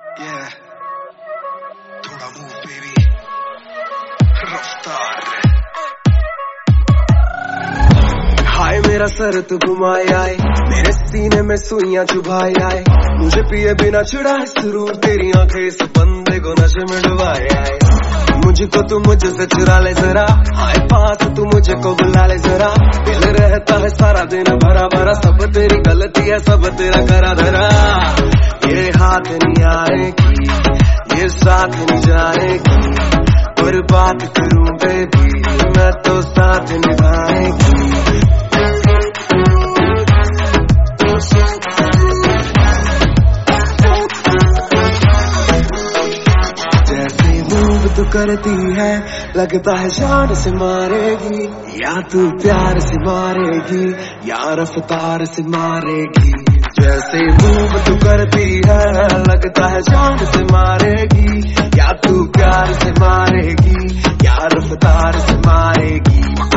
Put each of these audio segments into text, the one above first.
Yeah, थोड़ा move baby, रफ्तार। हाय मेरा सर तू घुमाए आए, मेरे सीने में सुइयां चुभाए आए, मुझे पिए बिना छुड़ाए सुरूर, तेरी आंखें इस बंदे को नशे में डुबाए आए। मुझको तू मुझसे चुरा ले जरा, आए पास तू मुझे को बुला ले जरा, दिल रहता है सारा दिन भरा भरा, सब तेरी गलती है सब तेरा करा धरा। ये हाथ नहीं आएगी, ये साथ नहीं जाएगी, और बात करूं बेबी मैं तो साथ निभाएगी। तू करती है लगता है जान से मारेगी, या तू प्यार से मारेगी या रफ्तार से मारेगी। जैसे मूव तू करती है लगता है जान से मारेगी, या तू प्यार से मारेगी या रफ्तार से मारेगी।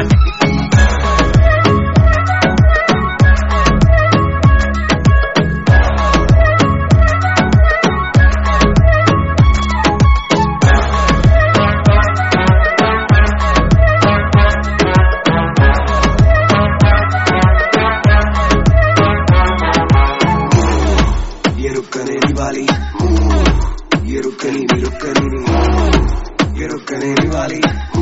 ये रुकनी नहीं रुकनी नहीं, ये रुकने नहीं वाली,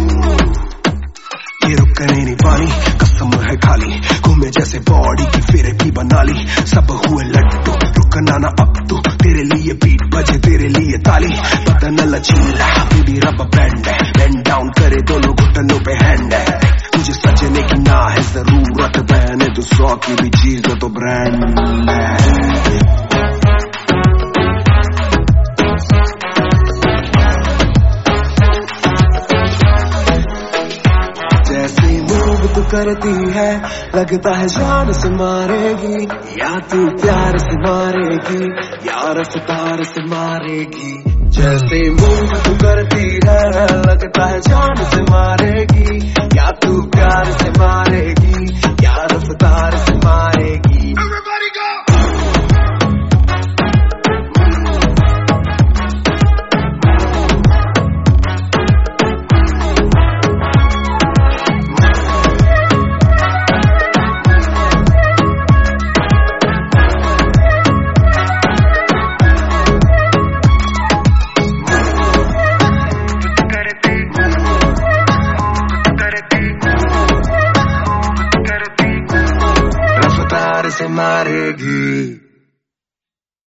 ये रुकने नहीं वाली। कसम है खाली घूमे जैसे बॉडी की फेरे भी बना ली, सब हुए लट्टू रुकना ना अब तो, तेरे लिए बीट बजे तेरे लिए ताली, बदन लचीला बेबी रब बैंड है, बेंड डाउन करे दोनों घुटनों पे हैंड है, मुझे सजने की ना है जरूरत, बहने तो 100 की भी चीज तो ब्रांड है। तू करती है लगता है जान से मारेगी, या तू प्यार से मारेगी या रफ्तार से मारेगी। जैसे मूव तू करती है लगता है जान से मारेगी, या तू प्यार से मारेगी।